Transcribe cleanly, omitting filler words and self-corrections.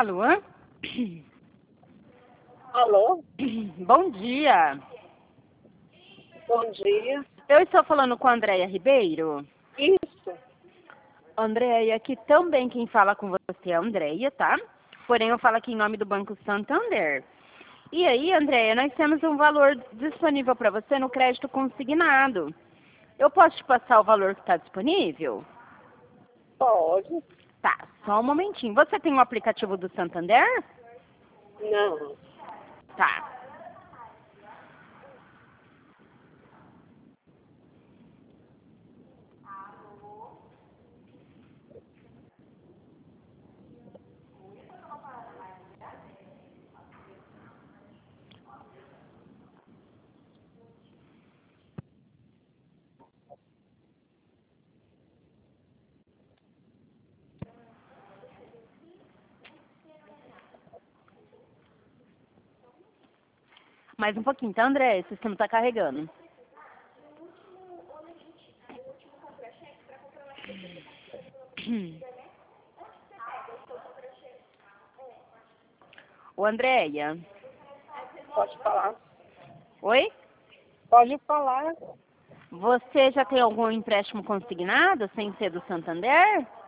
Alô? Alô? Bom dia. Bom dia. Eu estou falando com a Andréia Ribeiro. Isso. Andréia, aqui também quem fala com você é a Andréia, tá? Porém, eu falo aqui em nome do Banco Santander. E aí, Andréia, nós temos um valor disponível para você no crédito consignado. Eu posso te passar o valor que está disponível? Pode. Tá, só um momentinho. Você tem o aplicativo do Santander? Não. Tá. Mais um pouquinho, tá, André? O sistema tá carregando. Ô, Andréia. Pode falar. Oi? Pode falar. Você já tem algum empréstimo consignado, sem ser do Santander?